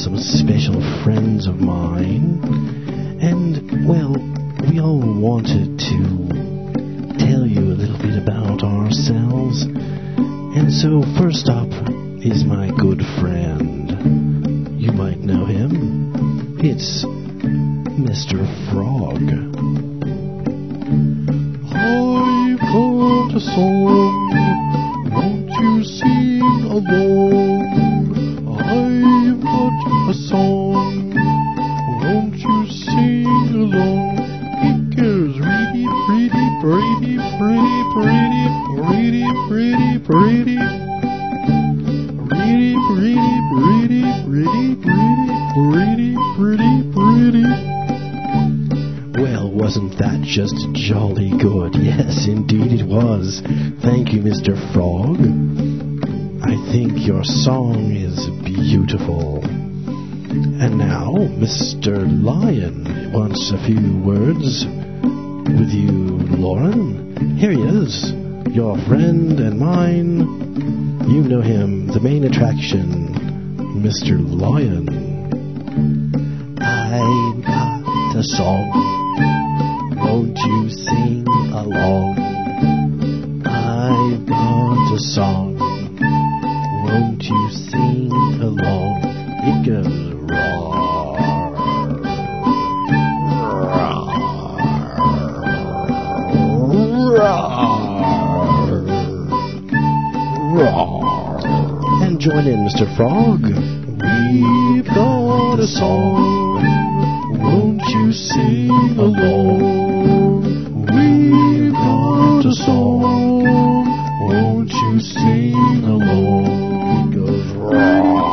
some special friends of mine. And, well, we all wanted to tell you a little bit about ourselves. And so, first up is my good friend. You might know him. It's Mr. Frog. I've got a song, won't you sing along? I've got a song, won't you sing along? It goes pretty, pretty, pretty, pretty, pretty, pretty, pretty, pretty, pretty, pretty, pretty, pretty, pretty, pretty. Well, wasn't that just jolly good? Yes, indeed it was. Thank you, Mr. Frog. I think your song is beautiful. And now, Mr. Lion wants a few words with you, Lauren. Here he is, your friend and mine. You know him, the main attraction, Mr. Lion. I've got a song, won't you sing along? I've got a song, won't you sing along? It goes roar, roar, roar. And join in, Mr. Frog. We've got a song, won't you sing along? We've got a song, won't you sing along? It goes roar.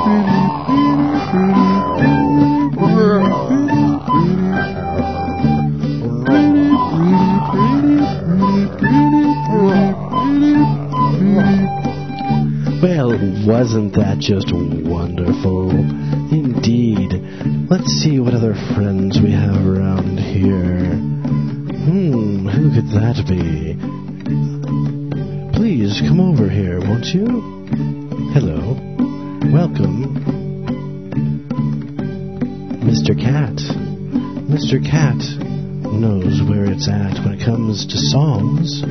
Well, wasn't that just wonderful? Indeed. Let's see what other friends we have around here. Who could that be? Please come over here, won't you? Hello. Welcome. Mr. Cat. Mr. Cat knows where it's at when it comes to songs.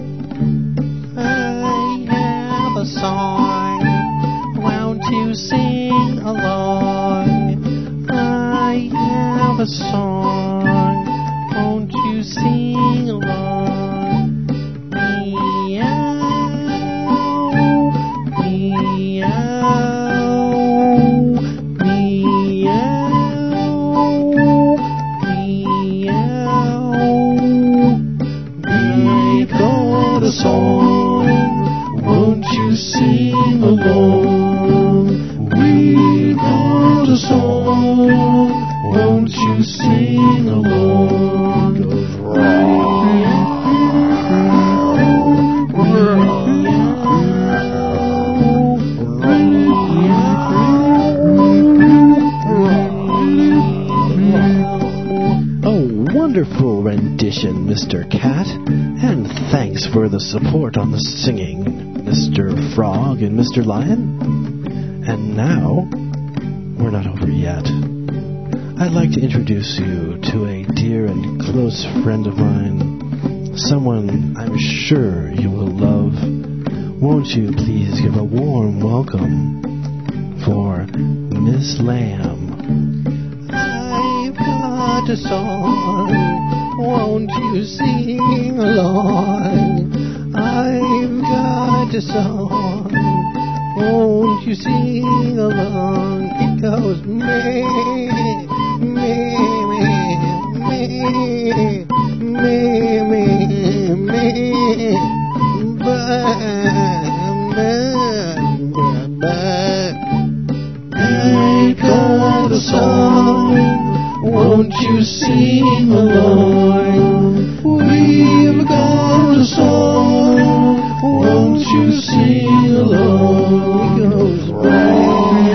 I have a song, won't you sing along? I have a song, won't you sing along? Meow, meow, meow, meow. We've got a song, won't you sing along? We've got a song, won't you sing along? It goes Oh, wonderful rendition, Mr. Cat. And thanks for the support on the singing, Mr. Frog and Mr. Lion. And now, we're not over yet. I'd like to introduce you to a dear and close friend of mine, someone I'm sure you will love. Won't you please give a warm welcome for Miss Lamb? I've got a song, won't you sing along? I've got a song, won't you sing along? It goes meh, meh, meh, meh, meh, meh, I've got a song, won't you sing along? We've got a song, won't you sing along? It goes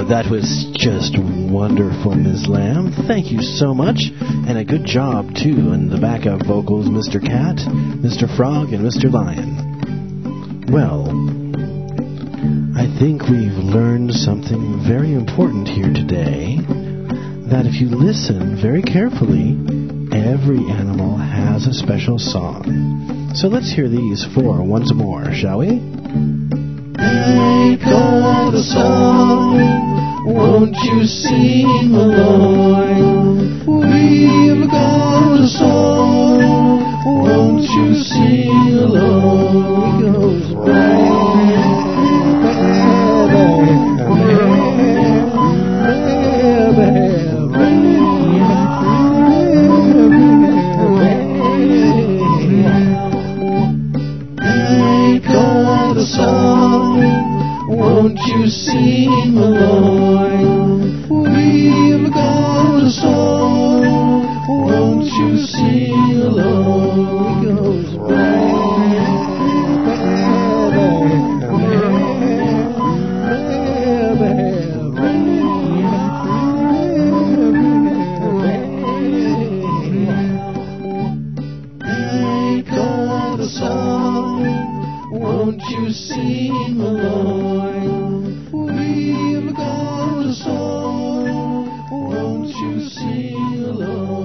that was just wonderful, Ms. Lamb. Thank you so much. And a good job, too, in the backup vocals, Mr. Cat, Mr. Frog, and Mr. Lion. Well, I think we've learned something very important here today, that if you listen very carefully, every animal has a special song. So let's hear these four once more, shall we? I got a song, won't you sing along? We've got a song, won't you sing along? It goes I got a song, won't you sing along? We've got a song, won't you sing along? It goes I got a song, won't you sing along? We've got a song, won't you sing along?